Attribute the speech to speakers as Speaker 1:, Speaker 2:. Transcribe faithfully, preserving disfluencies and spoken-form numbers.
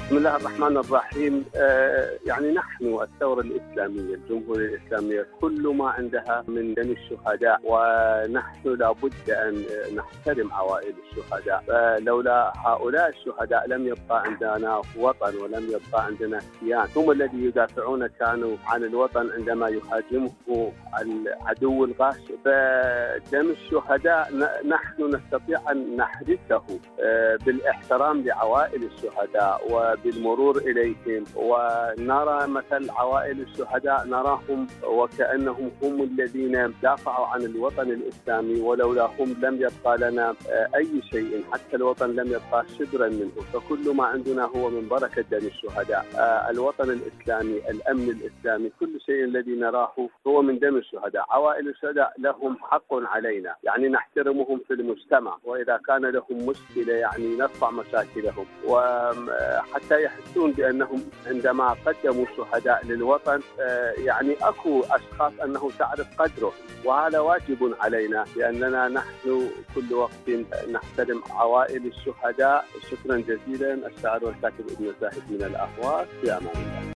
Speaker 1: بسم الله الرحمن الرحيم. آه يعني نحن الثورة الإسلامية الجمهورية الإسلامية كل ما عندها من دم الشهداء، ونحن لابد أن نحترم عوائل الشهداء. لولا هؤلاء الشهداء لم يبقى عندنا وطن ولم يبقى عندنا كيان. هم الذي يدافعون كانوا عن الوطن عندما يهاجمه العدو الغاشم. فدم الشهداء نحن نستطيع أن نحرسه آه بالاحترام لعوائل الشهداء وبالمرور إليهم، ونرى مثل عوائل الشهداء نراهم وكأنهم هم الذين دافعوا عن الوطن الإسلامي، ولولا هم لم يبقى لنا أي شيء، حتى الوطن لم يبقى شبرا منه. فكل ما عندنا هو من بركة دم الشهداء. الوطن الإسلامي، الأمن الإسلامي، كل شيء الذي نراه هو من دم الشهداء. عوائل الشهداء لهم حق علينا، يعني نحترمهم في المجتمع، وإذا كان لهم مشكلة يعني نرفع مشاكلهم، وحتى يحسون بأنهم عندما قدموا شهداء للوطن يعني أكو أشخاص أنه تعرف قدره، وهذا واجب علينا لأننا نحن كل وقت نحترم عوائل الشهداء. شكرا جزيلا. الشاعر والكاتب ابن زاهد من الأهواز، في أمان الله.